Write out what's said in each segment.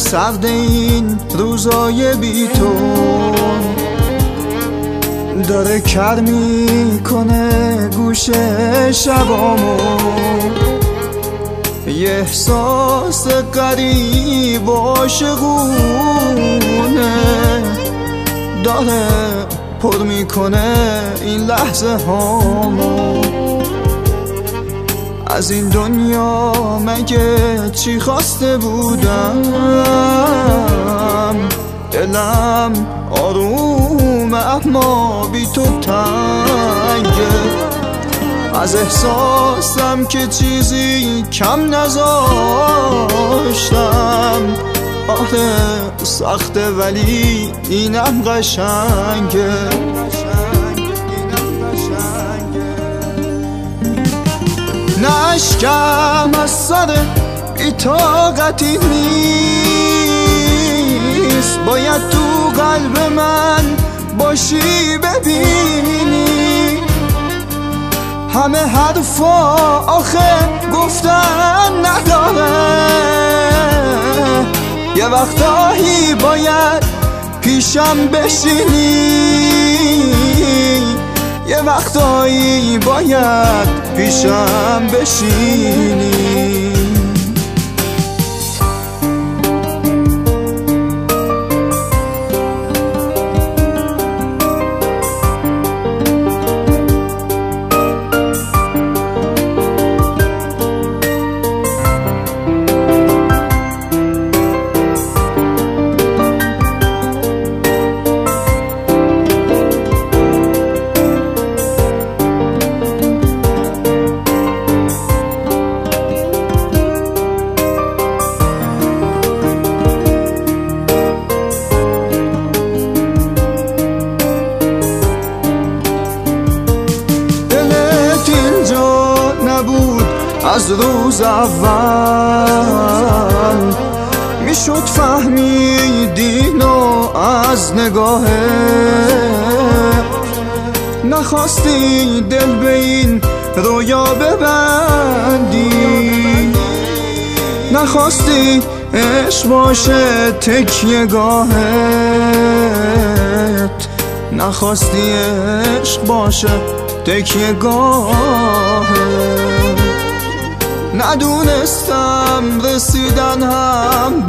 سرد این روزای بی تو داره کر میکنه گوشه شبامو، یه احساس غریب و عاشقونه داره پر میکنه این لحظه هامو. از این دنیا مگه چی خواسته بودم، دلم آروم اما بی تو تنگه. از احساسم که چیزی کم نذاشتم، آره سخته ولی اینم قشنگه. نشکم از سر بی‌طاقتی نیست، باید تو قلب من باشی ببینی. همه حرفا آخه گفتن نداره، یه وقتایی باید پیشم بشینی، یه وقتایی باید پیشم بشینی. از روز اول میشد فهمیدین و از نگاهت نخواستی دل به این رویا ببندی، نخواستی عشق باشه تکیه گاهت، نخواستی عشق باشه تکیه گاهت. ندونستم رسیدن هم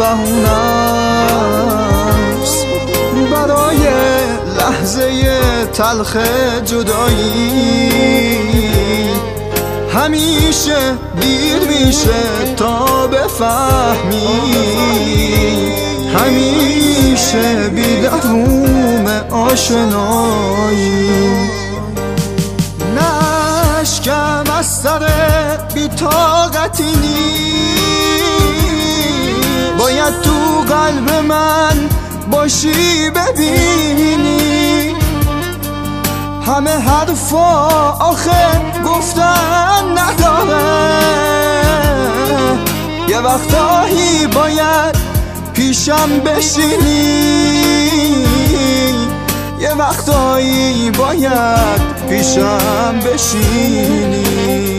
بهونه‌ست برای لحظه تلخ جدایی. همیشه دیر میشه تا بفهمی، همیشه بی دوام آشنایی. نشکم از سر بی‌طاقتی نیست، باید تو قلب من باشی ببینی. همه حرفا آخه گفتن نداره، یه وقتایی باید پیشم بشینی، یه وقتایی باید پیشم بشینی.